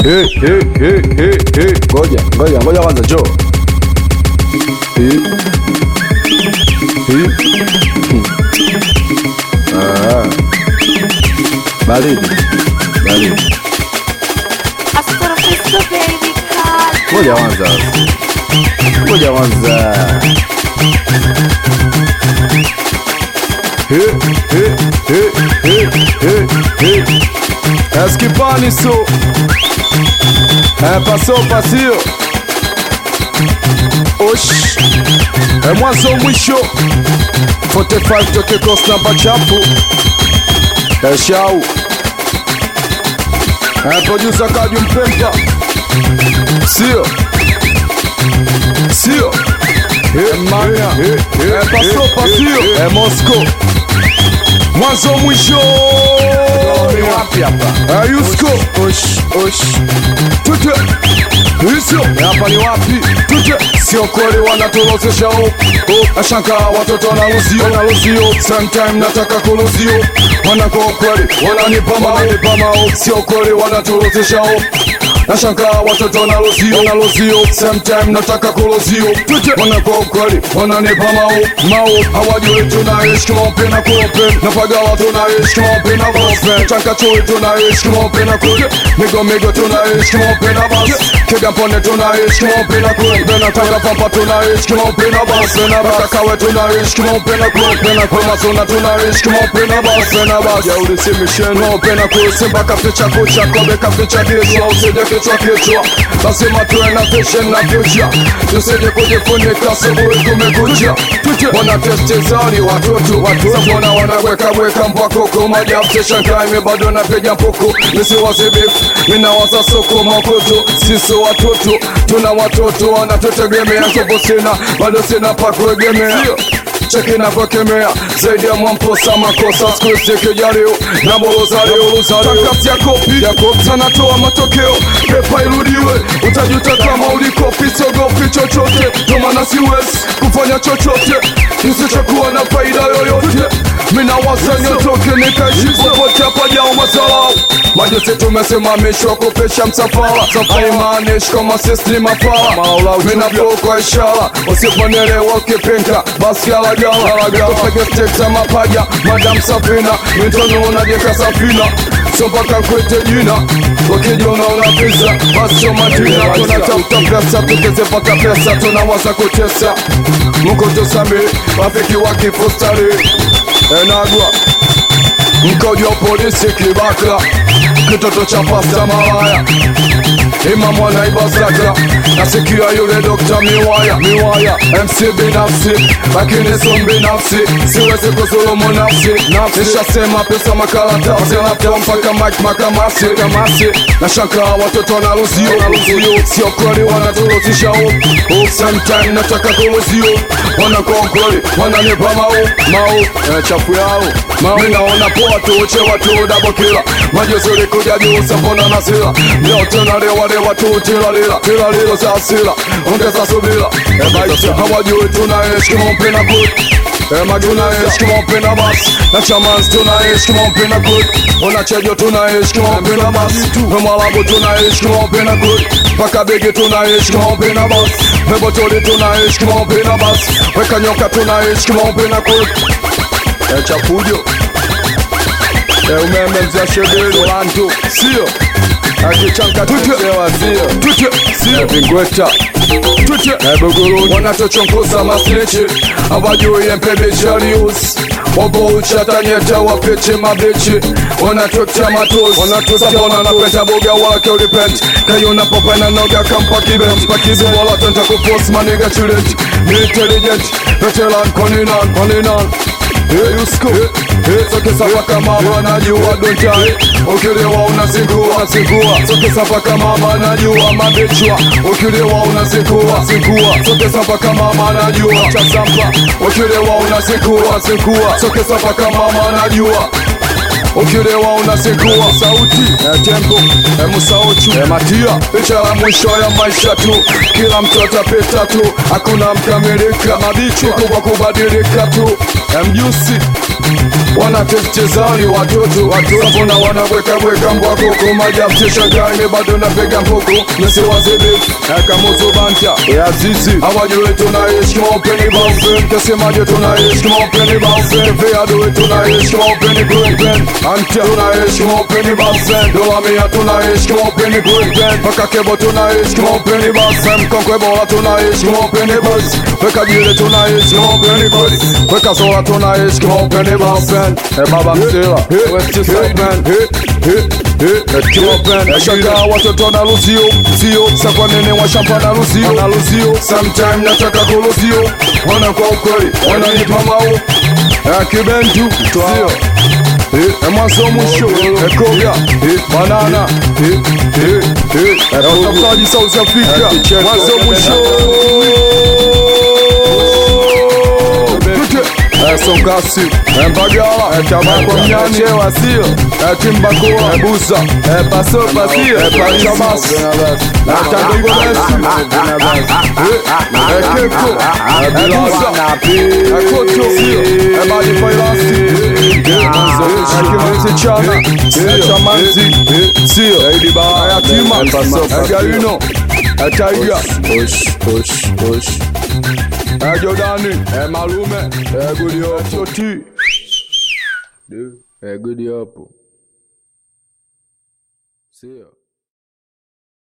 Ngoja kwanza Joe. Baridi. Ngoja kwanza. Esquipani so. Pasio. Osh. Mwanzo mwisho. 45 toke cross namba chapu. Shau. Producer Kaju Mpemba. Sio. Mania. Pasio. Moscow. Mwanzo mwisho. Wapi hapa? Yusko. Osh. Tute. Hizo. Hapa ni wapi? Tute. Sio kweli wanatulozesha Ashanka watoto wanaluzio. Sometime nataka kuluzio. Wanako kweli wananipa mao. Sio kweli wanatulozesha Ashanka watoto wanaluzio. Sometime nataka kuluzio. Wanako kweli wananipa mao. Hawajui tunaishi kama pena kuopen. Napaga watu tunaishi kama pena gospel. Chanka chui tunaishi kama pena kuopen. Migo tunaishi kama pena bass. Kigampone tunaishi kama pena kuopen. Nataka pampa tunaishi kama pena bass. Nataka kawe tunaishi kama pena kuopen. Kwa mazona tunaishi kama pena bass. Ya ulisimisheno pena kusimba kaficha kucha. Kobe kaficha kichwa. Usije kichwa. Lazima tuwe na vision na future. Tusije kujifunika asubuhi kumekucha. Wana testi zari watoto. Sabona wanaweka mpako. Majafu shankai bado napiga mpoko. Nisi wazibif, minawasa soko makoto. Sisi watoto, tuna watoto. Wanatutegemea nguvu sina, bado sina pa kuegemea. Cheki na kukemea, zaidi ya mwamposa makosa. Squeeze kijario, na bolozario. Takasi ya kopi, sana toa matokeo. Pepa irudiwe, utajuta kama ulikopi. Sogopi chochote, tomana siwezi kufanya chochote nisichokuwa na faida yoyote. Mina wasanya toke nikaishi popote hapa jao masalau. Majose tumesimamishwa kupesha msafara. Haimanishi kama sisi ni mafala. Mina flow kwa ishara, usiponelewa ukipenka basi alagala. Kupege stek za mapaja, madam safina. Mintono unajeka safina, so mpaka kwete jina. Wakijona unapiza, basi choma tina. Tunatafuta pesa, tukizipata pesa tunawaza kutesa. Mungu tusame, wafiki wakifustari. Enagwa mkojo polisi kibaka. Kitoto cha pasta malaya. Imamu anaibasaka. Nasikia yule Dr. Miwaya MC binafsi, lakini so binafsi. Siwezi kuzulumu nafsi. Nishasema pesa makaratasi. Nafua mpaka mic makamasi. Nashanka watoto wanaluzio. Sio kweli wanatuluzisha sometime nataka kuluzio. Wanakuwa kweli wananipa mao. Chafu yao minaona poa tuuche watu double killer. Majozuri kuja juu sapona na sila. Nyote na lewa tu tila lilo za asila. Ongeza subila. Hawajui tunaishi kama mpena good. Tunaishi kama mpena bass. Na chamans tunaishi kama mpena good. Unachejo tunaishi kama mpena bass. Mwalabu tunaishi kama mpena good. Paka begi tunaishi kama mpena bass. Mebotoli tunaishi kama mpena bass. Weka nyoka tunaishi kama mpena good. Chapujo umeme mzia shedeli Orlando. Sio akichanka tutewa sio vingweta Bogoro wanatochongoza masneche. Hawajui mpebe jalius. Obo uchatanyeta wapeche mabeche. Wanatokta matozi. Sabona napenda boga wake ulipent. Kayona popa na noga kampa kibent. Pakizi wala tenta kupost maniga chilent. Intelligent veteran koninan. Yusko sokesa paka mama najua dontai. Ukilewa unasingua. Sokesa paka mama najua mabechwa. Ukilewa unasingua. Sokesa paka mama najua chasampa. Ukilewa unasingua. Sokesa paka mama najua. Ukilewa unasingua. Sauti tempo musauchu matia. Picha la mwisho ya maisha tu. Kila mtu atapita tu. Hakuna mkamilika. Mabichu kwa kubadilika tu. Mjusi wanatechezani watoto Sabona wanaweka mbwako Kumajabte shangani bado napega mpoko Nisiwazidi Kamuzu banta ya zizi Hawajue tunaishi mopeni baufen Kasemaje tunaishi mopeni baufen Fiadue tunaishi mopeni grupen Anta tunaishi mopeni baufen Dolamia tunaishi mopeni grupen Paka kebo tunaishi mopeni baufen Konkwebola tunaishi mopeni baufen Peka jile tunaishi mopeni baufen Peka zola tunaishi mopeni baufen Baba msela West side man Shaka watoto na luzio Sio Sakwa nene wa shampa na luzio Sometime nataka kuluzio Wana kwa ukweli Wana nipa mao Kibentu Sio Mwanzo mwisho Koga Banana Utafutaji South Africa Mwanzo mwisho Songasi Mbagala Chamako Mnyani Wasio Timbakoa Busa Paso Pasio Pachamas Tandigo Messi Keko Busa Koto Sio Ebadi Failasi Kimiti Chana Chamanzi Sio Ediba Ayatima Gayuno Taiga Push Jordani Malume Good up T Good up See ya